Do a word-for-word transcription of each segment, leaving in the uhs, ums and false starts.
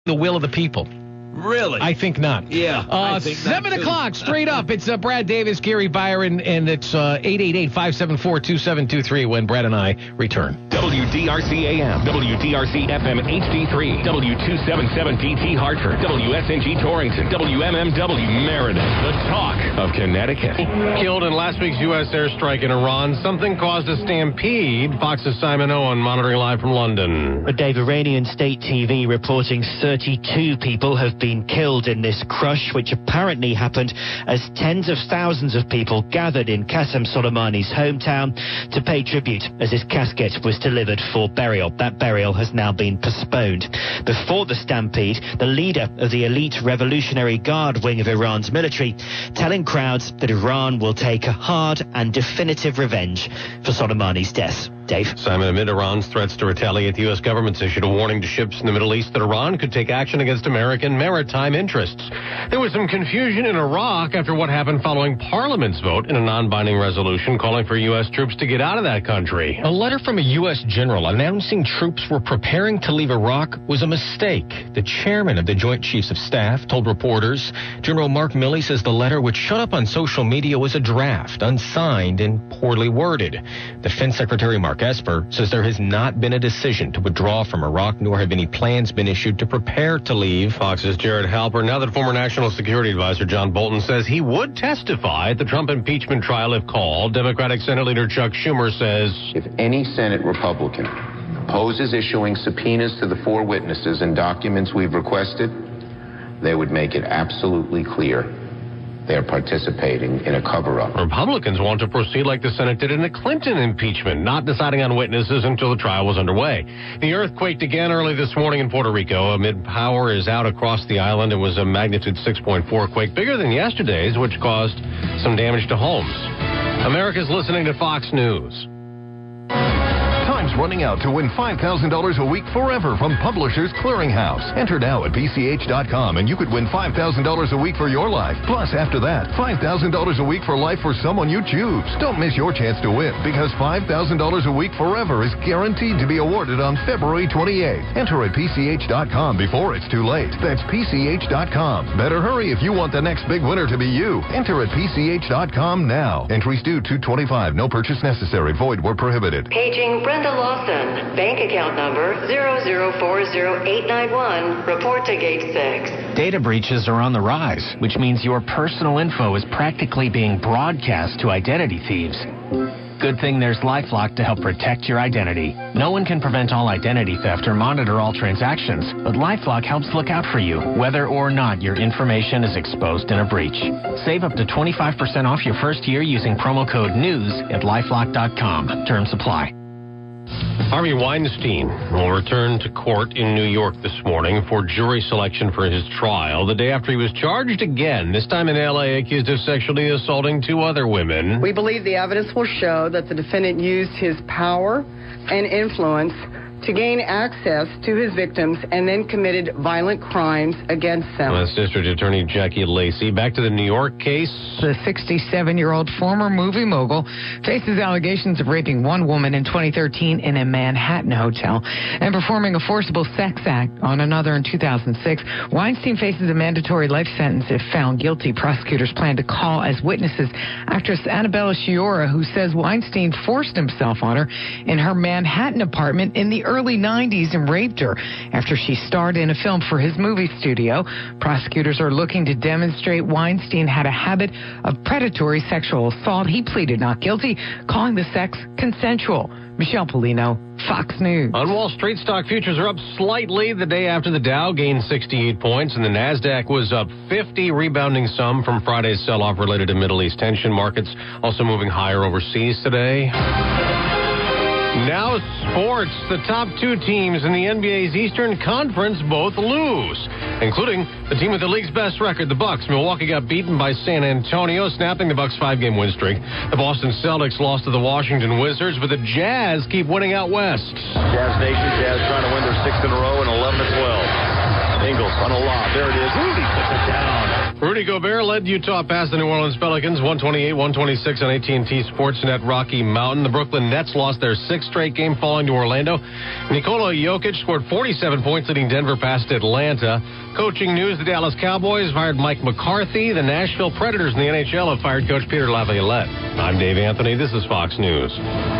the will of the people. Really? I think not. Yeah. Uh, I think seven not o'clock, straight up. It's uh, Brad Davis, Gary Byron, and it's uh, eight eight eight, five seven four, two seven two three when Brad and I return. W D R C A M, W D R C F M H D three, W two seventy-seven D T Hartford, W S N G Torrington, W M M W Meriden, the talk of Connecticut. Killed in last week's U S airstrike in Iran, something caused a stampede. Fox's Simon Owen monitoring live from London. Dave, Iranian state T V reporting thirty-two people have been killed in this crush, which apparently happened as tens of thousands of people gathered in Qasem Soleimani's hometown to pay tribute as his casket was delivered for burial. That burial has now been postponed. Before the stampede, the leader of the elite Revolutionary Guard wing of Iran's military telling crowds that Iran will take a hard and definitive revenge for Soleimani's death. Dave? Simon, amid Iran's threats to retaliate, the U S government's issued a warning to ships in the Middle East that Iran could take action against American maritime interests. There was some confusion in Iraq after what happened following Parliament's vote in a non-binding resolution calling for U S troops to get out of that country. A letter from a U S general announcing troops were preparing to leave Iraq was a mistake. The chairman of the Joint Chiefs of Staff told reporters, General Mark Milley says the letter, which showed up on social media, was a draft, unsigned and poorly worded. Defense Secretary Mark Esper says there has not been a decision to withdraw from Iraq, nor have any plans been issued to prepare to leave. Fox's Jared Halper. Now that former National Security Advisor John Bolton says he would testify at the Trump impeachment trial if called, Democratic Senate Leader Chuck Schumer says, if any Senate Republican opposes issuing subpoenas to the four witnesses and documents we've requested, they would make it absolutely clear they're participating in a cover-up. Republicans want to proceed like the Senate did in the Clinton impeachment, not deciding on witnesses until the trial was underway. The earth quaked again early this morning in Puerto Rico. Amid power is out across the island. It was a magnitude six point four quake, bigger than yesterday's, which caused some damage to homes. America's listening to Fox News. Time's running out to win five thousand dollars a week forever from Publishers Clearinghouse. Enter now at P C H dot com and you could win five thousand dollars a week for your life. Plus, after that, five thousand dollars a week for life for someone you choose. Don't miss your chance to win, because five thousand dollars a week forever is guaranteed to be awarded on February twenty-eighth. Enter at P C H dot com before it's too late. That's P C H dot com. Better hurry if you want the next big winner to be you. Enter at P C H dot com now. Entries due two twenty-five. No purchase necessary. Void where prohibited. Paging Brenda Lawson. Bank account number zero zero four zero eight nine one. Report to gate six. Data breaches are on the rise, which means your personal info is practically being broadcast to identity thieves. Good thing there's LifeLock to help protect your identity. No one can prevent all identity theft or monitor all transactions, but LifeLock helps look out for you, whether or not your information is exposed in a breach. Save up to twenty-five percent off your first year using promo code NEWS at lifelock dot com. Terms apply. Harvey Weinstein will return to court in New York this morning for jury selection for his trial, the day after he was charged again, this time in L A, accused of sexually assaulting two other women. We believe the evidence will show that the defendant used his power and influence to gain access to his victims and then committed violent crimes against them. That's District Attorney Jackie Lacey. Back to the New York case. The sixty-seven-year-old former movie mogul faces allegations of raping one woman in twenty thirteen in a Manhattan hotel and performing a forcible sex act on another in two thousand six. Weinstein faces a mandatory life sentence if found guilty. Prosecutors plan to call as witnesses actress Annabella Sciorra, who says Weinstein forced himself on her in her Manhattan apartment in the early nineties and raped her after she starred in a film for his movie studio. Prosecutors are looking to demonstrate Weinstein had a habit of predatory sexual assault. He pleaded not guilty, calling the sex consensual. Michelle Polino, Fox News. On Wall Street, stock futures are up slightly the day after the Dow gained sixty-eight points, and the NASDAQ was up fifty, rebounding some from Friday's sell-off related to Middle East tension. Markets also moving higher overseas today. Now sports. The top two teams in the N B A's Eastern Conference both lose, including the team with the league's best record, the Bucks. Milwaukee got beaten by San Antonio, snapping the Bucks' five-game win streak. The Boston Celtics lost to the Washington Wizards, but the Jazz keep winning out west. Jazz Nation, Jazz trying to win their sixth in a row and eleven to twelve. Ingles on a lob. There it is. Rudy puts it down. Rudy Gobert led Utah past the New Orleans Pelicans, one twenty-eight one twenty-six on A T and T Sportsnet Rocky Mountain. The Brooklyn Nets lost their sixth straight game falling to Orlando. Nikola Jokic scored forty-seven points, leading Denver past Atlanta. Coaching news, the Dallas Cowboys fired Mike McCarthy. The Nashville Predators in the N H L have fired Coach Peter Laviolette. I'm Dave Anthony. This is Fox News.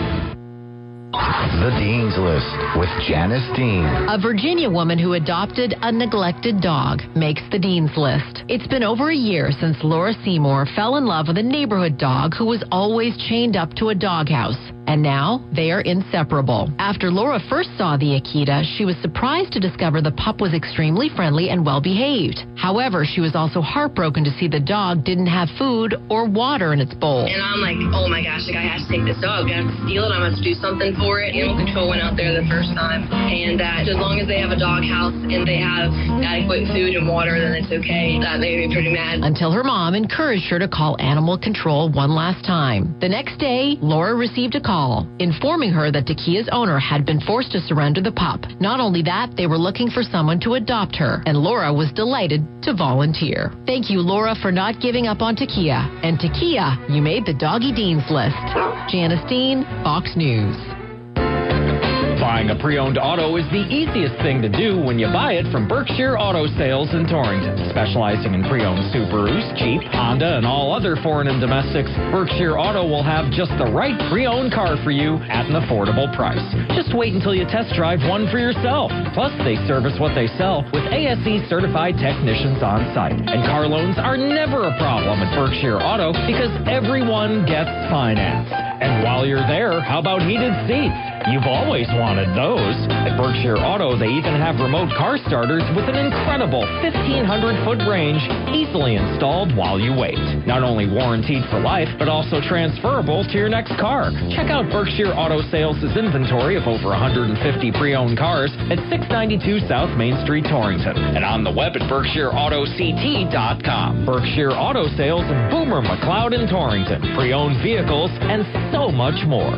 The Dean's List with Janice Dean. A Virginia woman who adopted a neglected dog makes the Dean's List. It's been over a year since Laura Seymour fell in love with a neighborhood dog who was always chained up to a doghouse. And now they are inseparable. After Laura first saw the Akita, she was surprised to discover the pup was extremely friendly and well-behaved. However, she was also heartbroken to see the dog didn't have food or water in its bowl. And I'm like, oh my gosh, like I have to take this dog. I have to steal it. I have to do something for it. Animal control went out there the first time. And that as long as they have a dog house and they have adequate food and water, then it's okay. That made me pretty mad. Until her mom encouraged her to call animal control one last time. The next day, Laura received a call informing her that Takia's owner had been forced to surrender the pup. Not only that, they were looking for someone to adopt her, and Laura was delighted to volunteer. Thank you, Laura, for not giving up on Takia. And Takia, you made the Doggy Dean's List. Janice Dean, Fox News. Buying a pre-owned auto is the easiest thing to do when you buy it from Berkshire Auto Sales in Torrington. Specializing in pre-owned Subarus, Jeep, Honda, and all other foreign and domestics, Berkshire Auto will have just the right pre-owned car for you at an affordable price. Just wait until you test drive one for yourself. Plus, they service what they sell with A S E certified technicians on site. And car loans are never a problem at Berkshire Auto because everyone gets finance. And while you're there, how about heated seats? You've always wanted those. At Berkshire Auto, they even have remote car starters with an incredible fifteen hundred foot range, easily installed while you wait. Not only warranted for life, but also transferable to your next car. Check out Berkshire Auto Sales' inventory of over one hundred fifty pre-owned cars at six ninety-two South Main Street, Torrington, and on the web at berkshire auto c t dot com. Berkshire Auto Sales in Boomer, McLeod, and Torrington. Pre-owned vehicles and so much more.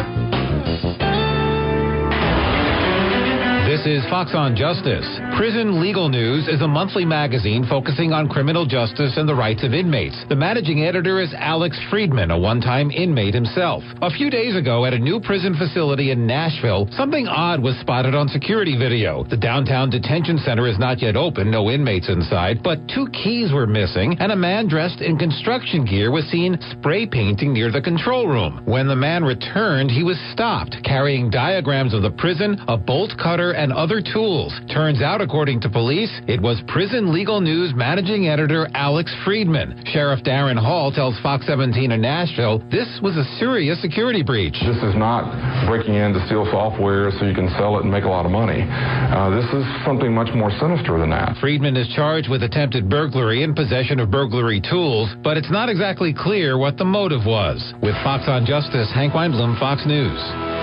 This is Fox on Justice. Prison Legal News is a monthly magazine focusing on criminal justice and the rights of inmates. The managing editor is Alex Friedman, a one-time inmate himself. A few days ago at a new prison facility in Nashville, something odd was spotted on security video. The downtown detention center is not yet open, no inmates inside, but two keys were missing, and a man dressed in construction gear was seen spray painting near the control room. When the man returned, he was stopped, carrying diagrams of the prison, a bolt cutter, and other tools. Turns out, according to police, it was Prison Legal News managing editor Alex Friedman. Sheriff Darren Hall tells Fox seventeen in Nashville this was a serious security breach. This is not breaking in to steal software so you can sell it and make a lot of money. Uh, this is something much more sinister than that. Friedman is charged with attempted burglary and possession of burglary tools, but it's not exactly clear what the motive was. With Fox on Justice, Hank Weinblum, Fox News.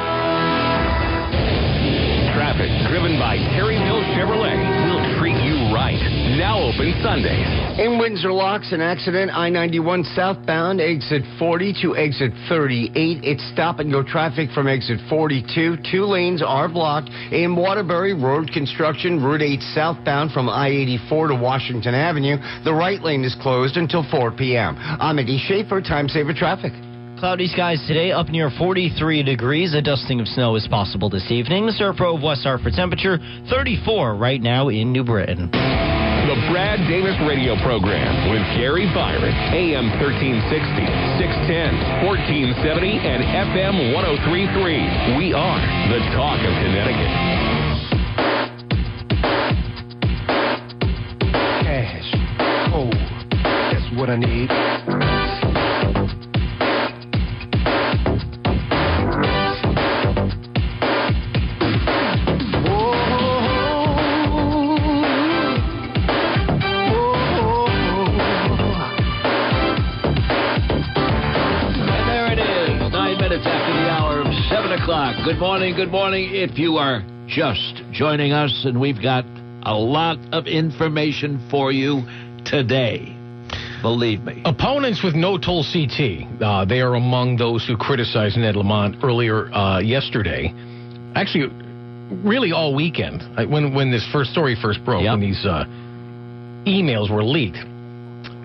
Traffic driven by Terry Mill Chevrolet will treat you right. Now open Sundays. In Windsor Locks, an accident, I ninety-one southbound, exit forty to exit thirty-eight. It's stop-and-go traffic from exit forty-two. Two lanes are blocked. In Waterbury, road construction, Route eight southbound from I eighty-four to Washington Avenue. The right lane is closed until four p.m. I'm Eddie Schaefer, Time Saver Traffic. Cloudy skies today, up near forty-three degrees. A dusting of snow is possible this evening. The Serpro of West Hartford temperature, thirty-four right now in New Britain. The Brad Davis Radio Program with Gary Byron, A M thirteen sixty, six ten, fourteen seventy, and F M one oh three point three. We are the talk of Connecticut. Cash. Oh, that's what I need. Good morning, good morning. If you are just joining us, and we've got a lot of information for you today. Believe me. Opponents with no Tulsi T. Uh, they are among those who criticized Ned Lamont earlier uh, yesterday. Actually, really all weekend. When when this first story first broke, yep. when these uh, emails were leaked.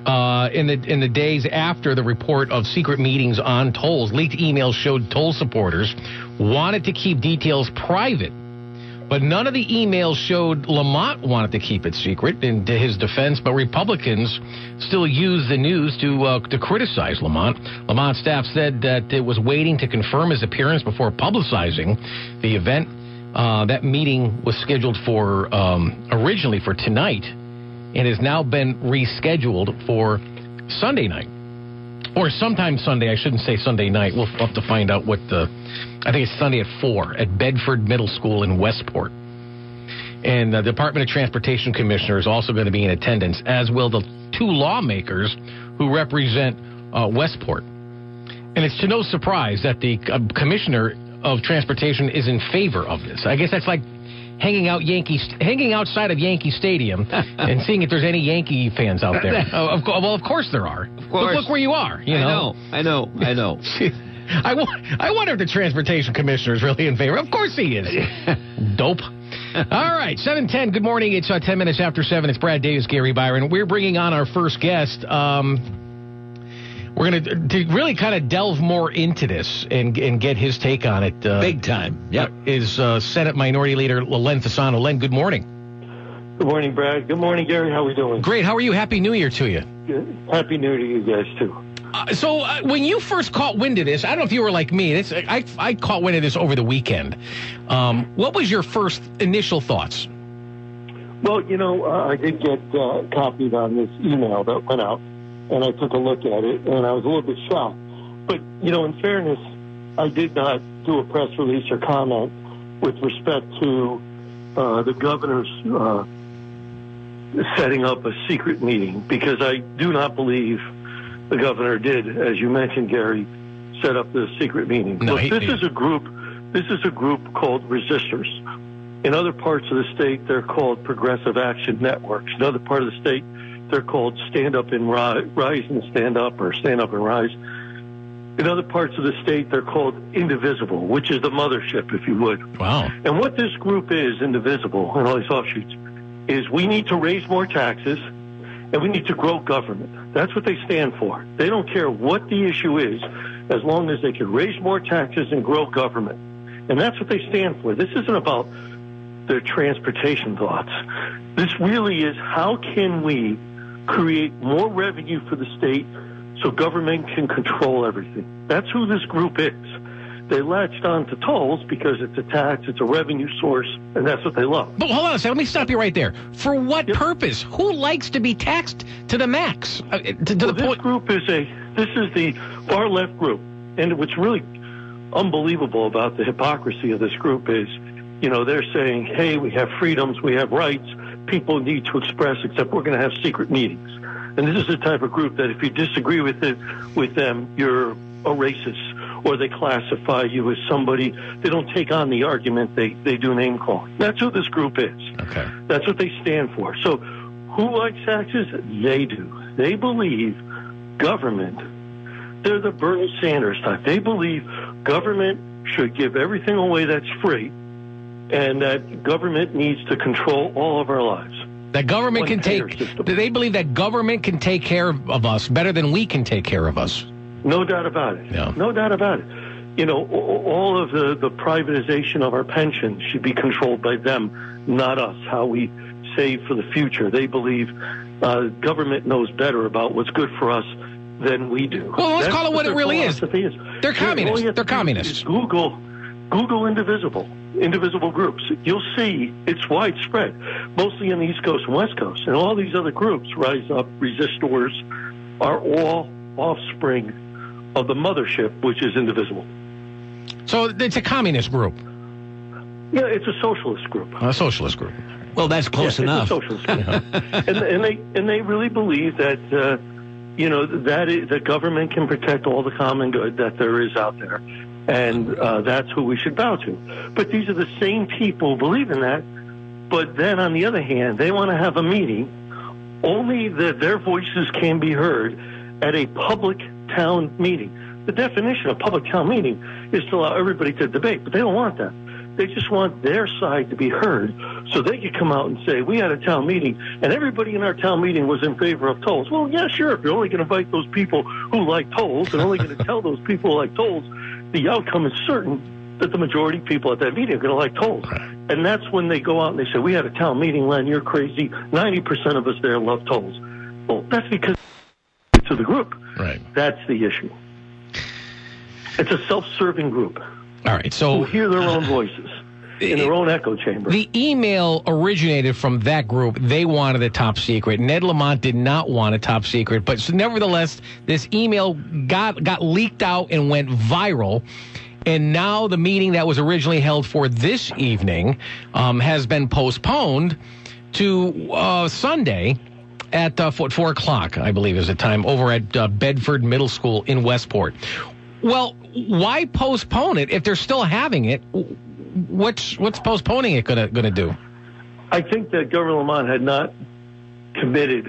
Uh, in the in the days after the report of secret meetings on tolls, leaked emails showed toll supporters wanted to keep details private. But none of the emails showed Lamont wanted to keep it secret, in his defense, but Republicans still use the news to uh, to criticize Lamont. Lamont staff said that it was waiting to confirm his appearance before publicizing the event. Uh, that meeting was scheduled for um, originally for tonight and has now been rescheduled for Sunday night. Or sometime Sunday. I shouldn't say Sunday night. We'll have to find out what the... I think it's Sunday at four at Bedford Middle School in Westport. And the Department of Transportation Commissioner is also going to be in attendance, as will the two lawmakers who represent uh, Westport. And it's to no surprise that the uh, Commissioner of Transportation is in favor of this. I guess that's like hanging out Yankee, hanging outside of Yankee Stadium and seeing if there's any Yankee fans out there. uh, of, well, of course there are. Of course. Look, look where you are. You know? I know. I know. I know. I, w- I wonder if the Transportation Commissioner is really in favor. Of course he is. Dope. All right, seven ten. Good morning. It's uh, ten minutes after seven. It's Brad Davis, Gary Byron. We're bringing on our first guest. Um, we're going to to really kind of delve more into this and and get his take on it. Uh, Big time. Yep. Is uh, Senate Minority Leader Len Fasano. Len, good morning. Good morning, Brad. Good morning, Gary. How are we doing? Great. How are you? Happy New Year to you. Good. Happy New Year to you guys, too. Uh, so uh, when you first caught wind of this, I don't know if you were like me. This, I, I caught wind of this over the weekend. Um, what was your first initial thoughts? Well, you know, uh, I did get uh, copied on this email that went out, and I took a look at it, and I was a little bit shocked. But, you know, in fairness, I did not do a press release or comment with respect to uh, the governor's uh, setting up a secret meeting, because I do not believe the governor did, as you mentioned, Gary, set up the secret meeting. No, Look, he, this he, is a group. This is a group called Resistors. In other parts of the state, they're called Progressive Action Networks. In other part of the state, they're called Stand Up and Rise, Rise and Stand Up, or Stand Up and Rise. In other parts of the state, they're called Indivisible, which is the mothership, if you would. Wow. And what this group is, Indivisible, and all these offshoots, is we need to raise more taxes, and we need to grow government. That's what they stand for. They don't care what the issue is, as long as they can raise more taxes and grow government. And that's what they stand for. This isn't about their transportation thoughts. This really is, how can we create more revenue for the state so government can control everything? That's who this group is. They latched on to tolls because it's a tax, it's a revenue source, and that's what they love. But hold on a second. Let me stop you right there. For what yep. purpose? Who likes to be taxed to the max? Uh, to, to well, the this point. group is a, this is the far left group. And what's really unbelievable about the hypocrisy of this group is, you know, they're saying, hey, we have freedoms, we have rights, people need to express, except we're going to have secret meetings. And this is the type of group that if you disagree with it, with them, you're a racist, or they classify you as somebody. They don't take on the argument. They, they do name calling. That's who this group is. Okay. That's what they stand for. So who likes taxes? They do. They believe government, they're the Bernie Sanders type. They believe government should give everything away that's free, and that government needs to control all of our lives. That government One can take, system. They believe that government can take care of us better than we can take care of us. No doubt about it. Yeah. No doubt about it. You know, all of the, the privatization of our pensions should be controlled by them, not us, how we save for the future. They believe uh, government knows better about what's good for us than we do. Well, let's That's call it what, what it really is. is. They're communists. Yeah, They're communists. Google, Google Indivisible, indivisible groups. You'll see it's widespread, mostly in the East Coast and West Coast. And all these other groups, Rise Up, Resistors, are all offspring of the mothership, which is Indivisible. So it's a communist group. Yeah, it's a socialist group. A socialist group. Well, that's close yeah, enough. It's a socialist group. and, and they and they really believe that uh, you know that is, the government can protect all the common good that there is out there, and uh, that's who we should bow to. But these are the same people who believe in that. But then, on the other hand, they want to have a meeting only that their voices can be heard at a public town meeting. The definition of public town meeting is to allow everybody to debate, but they don't want that. They just want their side to be heard so they could come out and say, we had a town meeting, and everybody in our town meeting was in favor of tolls. Well, yeah, sure. If you're only going to invite those people who like tolls and only going to tell those people who like tolls, the outcome is certain that the majority of people at that meeting are going to like tolls. And that's when they go out and they say, we had a town meeting, Len, you're crazy. ninety percent of us there love tolls. Well, that's because to the group. Right. That's the issue. It's a self-serving group. All right, so... who hear their own voices in their own echo chamber. The email originated from that group. They wanted a top secret. Ned Lamont did not want a top secret, but nevertheless, this email got got leaked out and went viral. And now the meeting that was originally held for this evening um, has been postponed to uh, Sunday at uh, four, four o'clock, I believe is the time, over at uh, Bedford Middle School in Westport. Well, why postpone it if they're still having it? What's what's postponing it gonna gonna do? I think that Governor Lamont had not committed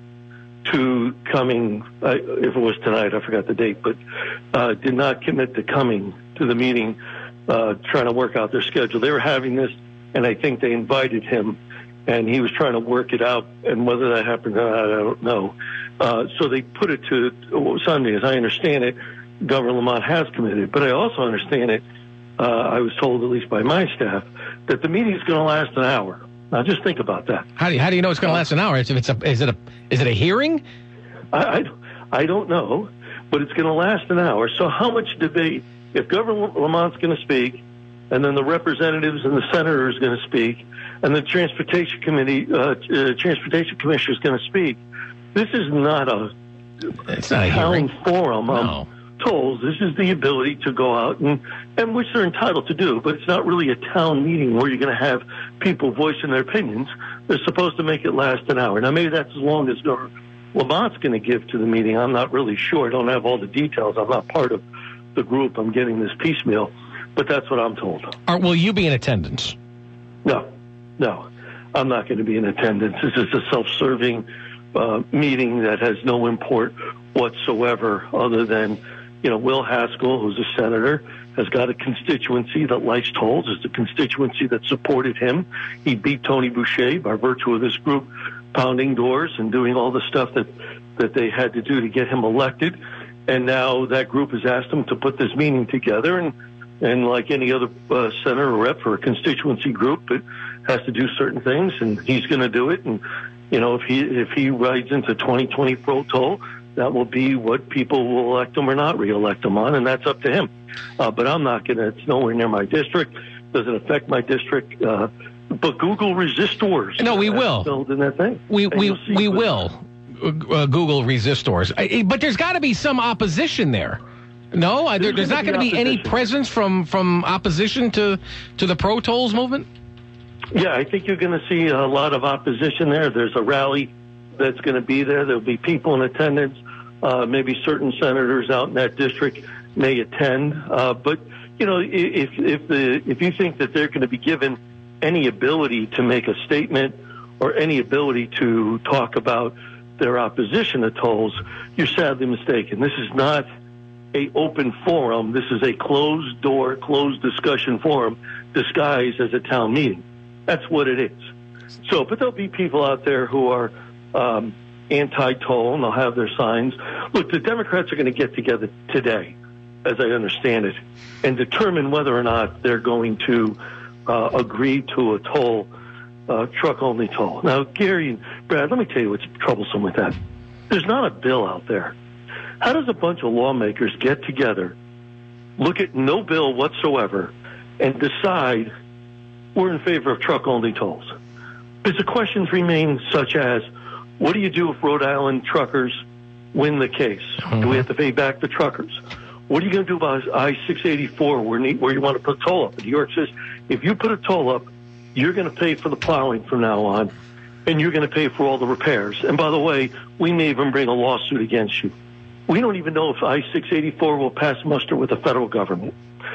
to coming. Uh, if it was tonight, I forgot the date, but uh, did not commit to coming to the meeting, uh, trying to work out their schedule. They were having this, and I think they invited him, and he was trying to work it out. And whether that happened or not, I don't know. Uh, so they put it to Sunday, as I understand it. Governor Lamont has committed, but I also understand it. Uh, I was told, at least by my staff, that the meeting is going to last an hour. Now, just think about that. How do you, how do you know it's going to last an hour? If it's a, is it a is it a hearing? I, I, I don't know, but it's going to last an hour. So how much debate? If Governor Lamont's going to speak, and then the representatives and the senator is going to speak, and the transportation committee, uh, uh, transportation commissioner is going to speak, this is not a it's not a town hearing. forum. No. Um, tolls. This is the ability to go out and, and which they're entitled to do, but it's not really a town meeting where you're going to have people voicing their opinions. They're supposed to make it last an hour. Now, maybe that's as long as Governor Lamont's going to give to the meeting. I'm not really sure. I don't have all the details. I'm not part of the group. I'm getting this piecemeal, but that's what I'm told. Are, will you be in attendance? No, no, I'm not going to be in attendance. This is a self-serving uh, meeting that has no import whatsoever other than, you know, Will Haskell, who's a senator, has got a constituency that likes tolls. It's a constituency that supported him. He beat Tony Boucher by virtue of this group pounding doors and doing all the stuff that, that they had to do to get him elected. And now that group has asked him to put this meeting together. And, and like any other uh, senator or rep for a constituency group, it has to do certain things, and he's going to do it. And, you know, if he if he rides into twenty twenty pro toll, that will be what people will elect him or not reelect him on, and that's up to him. Uh, but I'm not going to, it's nowhere near my district, doesn't affect my district. Uh, but Google resistors. No, we will. Build in that thing. We, we, we will uh, Google resistors. I, but there's got to be some opposition there. No, I, there, there's not going to be any presence from, from opposition to, to the pro tolls movement? Yeah, I think you're going to see a lot of opposition there. There's a rally that's going to be there. There'll be people in attendance. Uh, maybe certain senators out in that district may attend. Uh, but, you know, if if the if you think that they're going to be given any ability to make a statement or any ability to talk about their opposition to tolls, you're sadly mistaken. This is not a open forum. This is a closed door, closed discussion forum disguised as a town meeting. That's what it is. So, but there'll be people out there who are um, anti-toll, and they'll have their signs. Look, the Democrats are going to get together today, as I understand it, and determine whether or not they're going to uh, agree to a toll, uh, truck-only toll. Now, Gary and Brad, let me tell you what's troublesome with that. There's not a bill out there. How does a bunch of lawmakers get together, look at no bill whatsoever, and decide we're in favor of truck-only tolls? Because the questions remain such as, what do you do if Rhode Island truckers win the case? Mm-hmm. Do we have to pay back the truckers? What are you going to do about I six eighty-four where, where you want to put a toll up? New York says, if you put a toll up, you're going to pay for the plowing from now on, and you're going to pay for all the repairs. And by the way, we may even bring a lawsuit against you. We don't even know if I six eighty-four will pass muster with the federal government.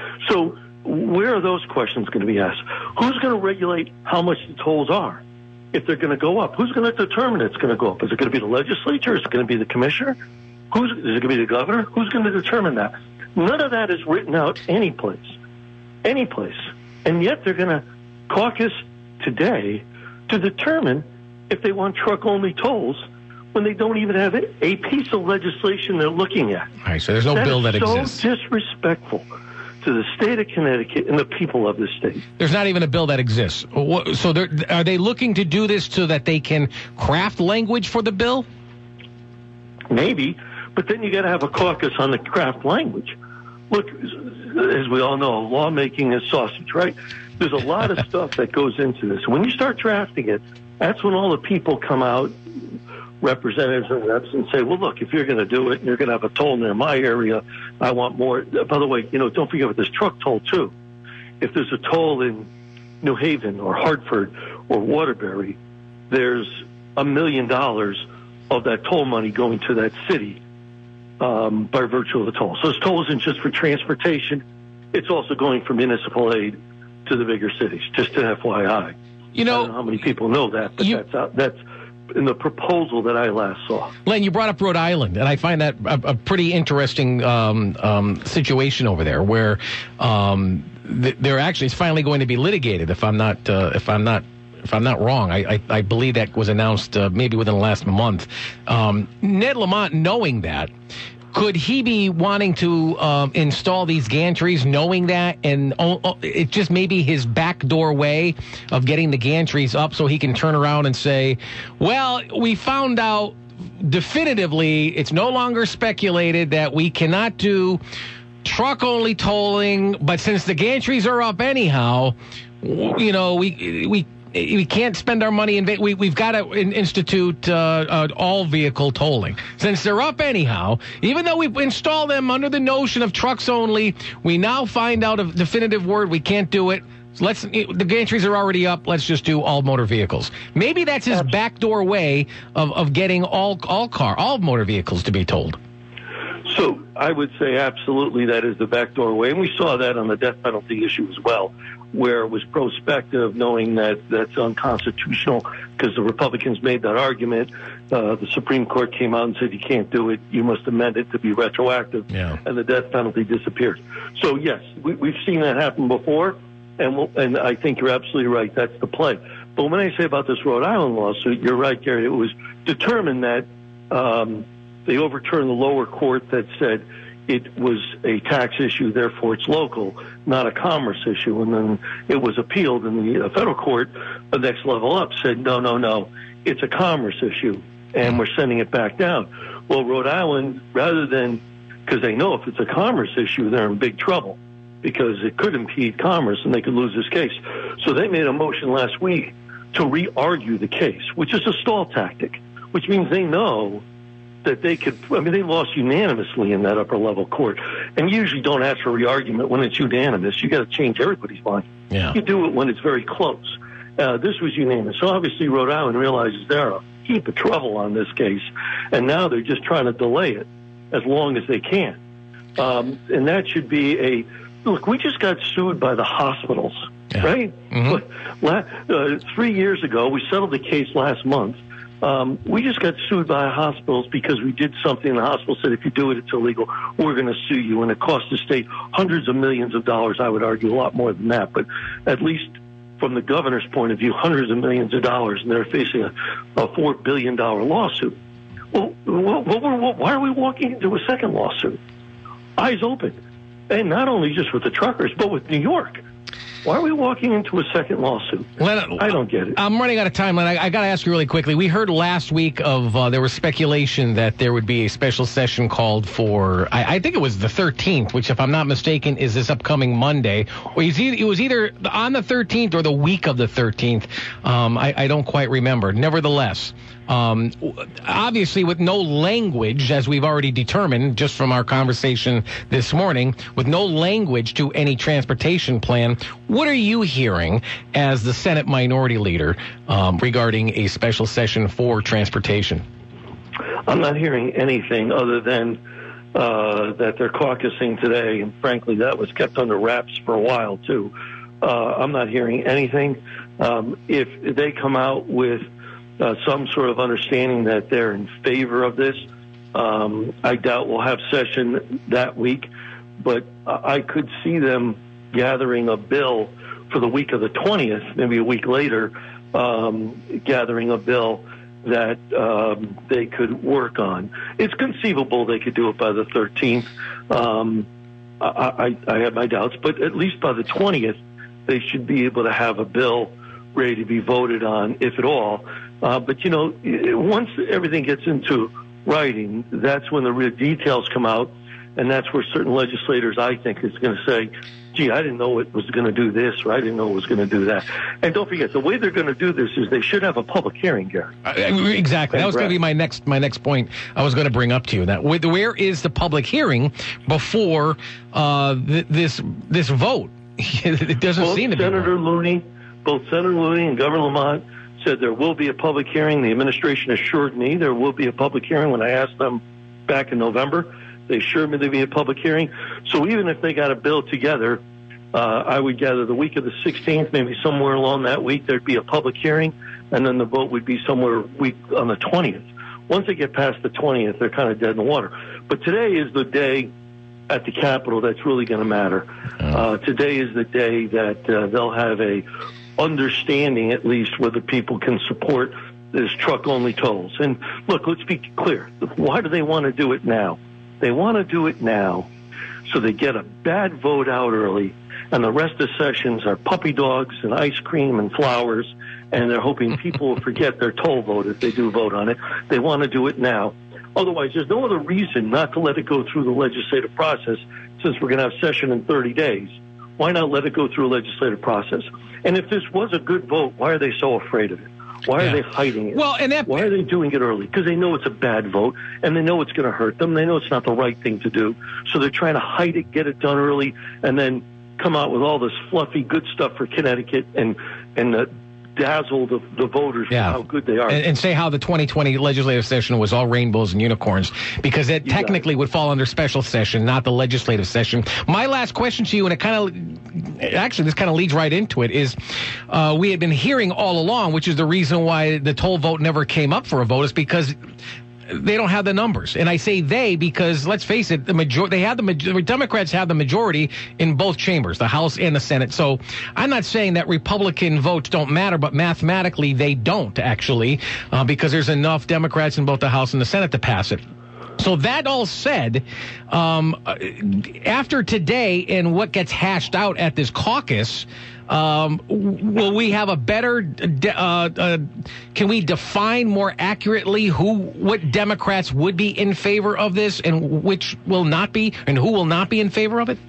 So where are those questions going to be asked? Who's going to regulate how much the tolls are? If they're going to go up, who's going to determine it's going to go up? Is it going to be the legislature? Is it going to be the commissioner? Who's, is it going to be the governor? Who's going to determine that? None of that is written out any place. Any place. And yet they're going to caucus today to determine if they want truck-only tolls when they don't even have a piece of legislation they're looking at. All right, so there's no that bill that so exists. So disrespectful to the state of Connecticut and the people of the state. There's not even a bill that exists. So are they looking to do this so that they can craft language for the bill? Maybe, but then you got to have a caucus on the craft language. Look, as we all know, lawmaking is sausage, right? There's a lot of stuff that goes into this. When you start drafting it, that's when all the people come out, representatives and reps, and say, well, look, if you're going to do it and you're going to have a toll near my area, I want more. By the way, you know, don't forget with this truck toll, too. If there's a toll in New Haven or Hartford or Waterbury, there's a million dollars of that toll money going to that city um, by virtue of the toll. So this toll isn't just for transportation. It's also going for municipal aid to the bigger cities, just an F Y I. You know, I don't know how many people know that, but you, that's out, that's in the proposal that I last saw. Len, you brought up Rhode Island, and I find that a, a pretty interesting um, um, situation over there, where um, th- they're actually it's finally going to be litigated. If I'm not, uh, if I'm not. If I'm not wrong, I, I, I believe that was announced uh, maybe within the last month. Um, Ned Lamont, knowing that, could he be wanting to um, install these gantries, knowing that, and oh, oh, it's just maybe his backdoor way of getting the gantries up so he can turn around and say, well, we found out definitively it's no longer speculated that we cannot do truck-only tolling, but since the gantries are up anyhow, you know, we we we can't spend our money in. We we've got to institute uh, uh, all vehicle tolling since they're up anyhow. Even though we've installed them under the notion of trucks only, we now find out a definitive word we can't do it. So let's the gantries are already up. Let's just do all motor vehicles. Maybe that's his backdoor way of of getting all all car all motor vehicles to be tolled. So I would say absolutely that is the backdoor way, and we saw that on the death penalty issue as well, where it was prospective, knowing that that's unconstitutional because the Republicans made that argument. Uh, the Supreme Court came out and said you can't do it, you must amend it to be retroactive, yeah. and the death penalty disappeared. So yes, we, we've seen that happen before, and we'll, and I think you're absolutely right. That's the play. But when I say about this Rhode Island lawsuit, you're right, Gary. It was determined that um, they overturned the lower court that said it was a tax issue, therefore it's local, not a commerce issue. And then it was appealed, and the federal court, the next level up, said, no, no, no, it's a commerce issue, and we're sending it back down. Well, Rhode Island, rather than, because they know if it's a commerce issue, they're in big trouble, because it could impede commerce and they could lose this case. So they made a motion last week to re-argue the case, which is a stall tactic, which means they know that they could, I mean, they lost unanimously in that upper level court. And you usually don't ask for re-argument when it's unanimous. You got to change everybody's mind. Yeah. You do it when it's very close. Uh, this was unanimous. So obviously Rhode Island realizes they're a heap of trouble on this case. And now they're just trying to delay it as long as they can. Um, and that should be a, look, we just got sued by the hospitals, yeah. right? Mm-hmm. La- uh, three years ago, we settled the case last month. Um, we just got sued by hospitals because we did something. The hospital said, if you do it, it's illegal. We're going to sue you. And it cost the state hundreds of millions of dollars. I would argue a lot more than that. But at least from the governor's point of view, hundreds of millions of dollars. And they're facing a, a four billion dollars lawsuit. Well, what, what, what, why are we walking into a second lawsuit? Eyes open. And not only just with the truckers, but with New York. Why are we walking into a second lawsuit? Len, I don't get it. I'm running out of time, Len. I, I got to ask you really quickly. We heard last week of uh, there was speculation that there would be a special session called for, I, I think it was the thirteenth, which, if I'm not mistaken, is this upcoming Monday. Or it was either on the thirteenth or the week of the thirteenth. Um, I, I don't quite remember. Nevertheless, um, obviously with no language, as we've already determined just from our conversation this morning, with no language to any transportation plan, what are you hearing as the Senate Minority Leader um, regarding a special session for transportation? I'm not hearing anything other than uh, that they're caucusing today, and frankly, that was kept under wraps for a while, too. Uh, I'm not hearing anything. Um, if they come out with uh, some sort of understanding that they're in favor of this, um, I doubt we'll have session that week, but I could see them gathering a bill for the week of the twentieth, maybe a week later, um, gathering a bill that um, they could work on. It's conceivable they could do it by the thirteenth. Um, I, I, I have my doubts, but at least by the twentieth, they should be able to have a bill ready to be voted on, if at all. Uh, but, you know, once everything gets into writing, that's when the real details come out, and that's where certain legislators, I think, is going to say, gee, I didn't know it was going to do this, or I didn't know it was going to do that. And don't forget, the way they're going to do this is they should have a public hearing, Gary. Uh, exactly. That was going to be my next my next point I was going to bring up to you. That where is the public hearing before uh, th- this this vote? It doesn't both seem to be. Senator Looney, both Senator Looney and Governor Lamont said there will be a public hearing. The administration assured me there will be a public hearing when I asked them back in November. They assured me there'd be a public hearing. So even if they got a bill together, uh, I would gather the week of the sixteenth, maybe somewhere along that week, there'd be a public hearing, and then the vote would be somewhere week on the twentieth. Once they get past the twentieth, they're kind of dead in the water. But today is the day at the Capitol that's really going to matter. Uh, today is the day that uh, they'll have a understanding, at least, whether people can support this truck-only tolls. And look, let's be clear. Why do they want to do it now? They want to do it now so they get a bad vote out early, and the rest of sessions are puppy dogs and ice cream and flowers, and they're hoping people will forget their toll vote if they do vote on it. They want to do it now. Otherwise, there's no other reason not to let it go through the legislative process, since we're going to have session in thirty days. Why not let it go through a legislative process? And if this was a good vote, why are they so afraid of it? Why yeah. are they hiding it? Well, and that, why are they doing it early? Because they know it's a bad vote, and they know it's going to hurt them. They know it's not the right thing to do. So they're trying to hide it, get it done early, and then come out with all this fluffy good stuff for Connecticut and and uh, dazzle the, the voters yeah. with how good they are. And, and say how the twenty twenty legislative session was all rainbows and unicorns, because it you technically would fall under special session, not the legislative session. My last question to you, and it kind of, actually this kind of leads right into it, is uh, we had been hearing all along, which is the reason why the toll vote never came up for a vote, is because they don't have the numbers. And I say they because, let's face it, the major- they have the major- Democrats have the majority in both chambers, the House and the Senate. So I'm not saying that Republican votes don't matter, but mathematically they don't, actually, uh, because there's enough Democrats in both the House and the Senate to pass it. So that all said, um, after today and what gets hashed out at this caucus, Um, will we have a better, uh, uh, can we define more accurately who, what Democrats would be in favor of this and which will not be, and who will not be in favor of it?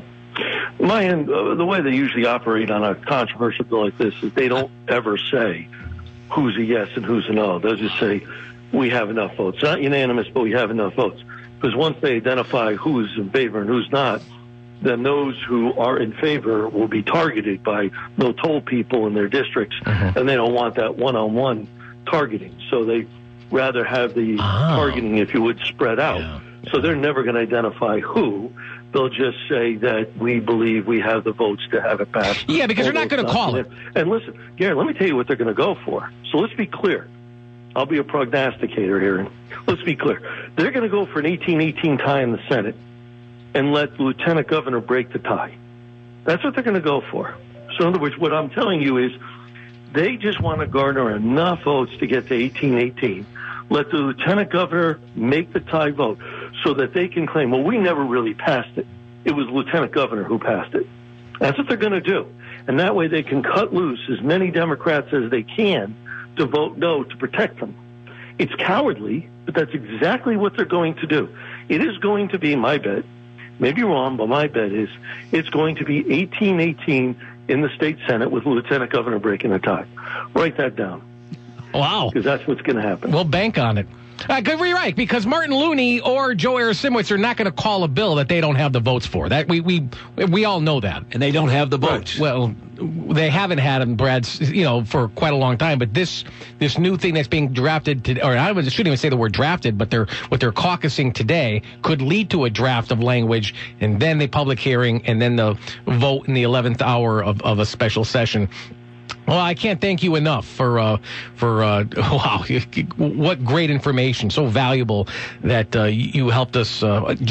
My end, uh, the way they usually operate on a controversial bill like this is they don't ever say who's a yes and who's a no. They'll just say, we have enough votes. Not unanimous, but we have enough votes. Because once they identify who's in favor and who's not, then those who are in favor will be targeted by no toll people in their districts, mm-hmm. and they don't want that one-on-one targeting. So they rather have the oh. targeting, if you would, spread out. Yeah. So they're never going to identify who. They'll just say that we believe we have the votes to have it passed. Yeah, because they're not going to call it. And listen, Gary, let me tell you what they're going to go for. So let's be clear. I'll be a prognosticator here. Let's be clear. They're going to go for an eighteen eighteen tie in the Senate and let the lieutenant governor break the tie. That's what they're going to go for. So in other words, what I'm telling you is they just want to garner enough votes to get to eighteen eighteen. Let the lieutenant governor make the tie vote so that they can claim, well, we never really passed it. It was the lieutenant governor who passed it. That's what they're going to do. And that way they can cut loose as many Democrats as they can to vote no to protect them. It's cowardly, but that's exactly what they're going to do. It is going to be, my bet, maybe wrong, but my bet is it's going to be eighteen eighteen in the state Senate with the lieutenant governor breaking a tie. Write that down. Wow. Because that's what's going to happen. We'll bank on it. Uh, good, you're right, because Martin Looney or Joe Arasimowicz are not going to call a bill that they don't have the votes for. That we we we all know that, and they don't have the votes. Right. Well, they haven't had them, Brad, you know, for quite a long time. But this this new thing that's being drafted, to, or I shouldn't even say the word drafted, but they're what they're caucusing today could lead to a draft of language, and then the public hearing, and then the vote in the eleventh hour of, of a special session. Well, I can't thank you enough for, uh, for uh, wow, what great information, so valuable that uh, you helped us uh, just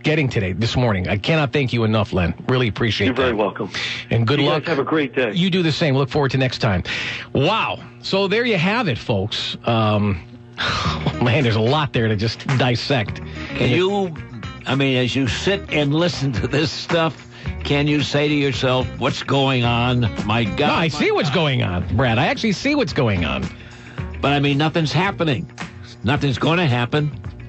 getting today, this morning. I cannot thank you enough, Len. Really appreciate You're that. very welcome. And good you luck. Guys have a great day. You do the same. Look forward to next time. Wow. So there you have it, folks. Um, man, there's a lot there to just dissect. Can you, I mean, as you sit and listen to this stuff, can you say to yourself, what's going on? My God. No, I see God. what's going on, Brad. I actually see what's going on. But, I mean, nothing's happening. Nothing's going to happen.